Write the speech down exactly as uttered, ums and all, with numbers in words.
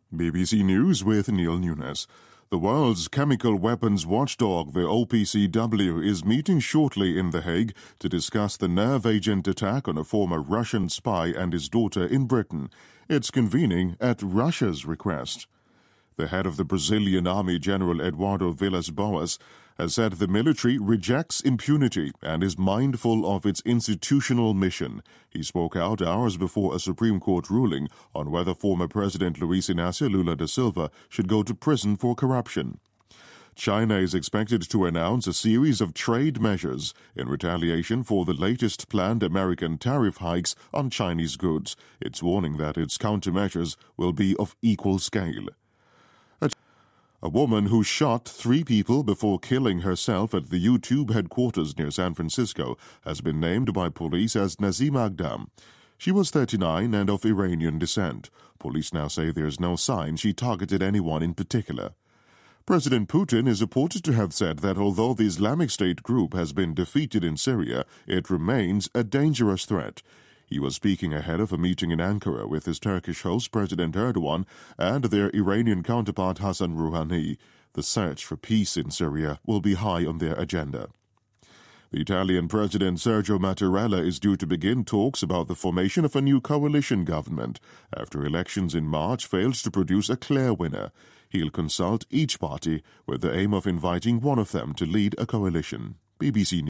B B C News with Neil Nunes. The world's chemical weapons watchdog, the O P C W, is meeting shortly in The Hague to discuss the nerve agent attack on a former Russian spy and his daughter in Britain. It's convening at Russia's request. The head of the Brazilian Army, General Eduardo Villas-Boas, has said the military rejects impunity and is mindful of its institutional mission. He spoke out hours before a Supreme Court ruling on whether former President Luiz Inácio Lula da Silva should go to prison for corruption. China is expected to announce a series of trade measures in retaliation for the latest planned American tariff hikes on Chinese goods. It's warning that its countermeasures will be of equal scale. A woman who shot three people before killing herself at the YouTube headquarters near San Francisco has been named by police as Nazim Aghdam. She was thirty-nine and of Iranian descent. Police now say there's no sign she targeted anyone in particular. President Putin is reported to have said that although the Islamic State group has been defeated in Syria, it remains a dangerous threat. He was speaking ahead of a meeting in Ankara with his Turkish host, President Erdogan, and their Iranian counterpart, Hassan Rouhani. The search for peace in Syria will be high on their agenda. The Italian President Sergio Mattarella is due to begin talks about the formation of a new coalition government after elections in March failed to produce a clear winner. He'll consult each party with the aim of inviting one of them to lead a coalition. B B C News.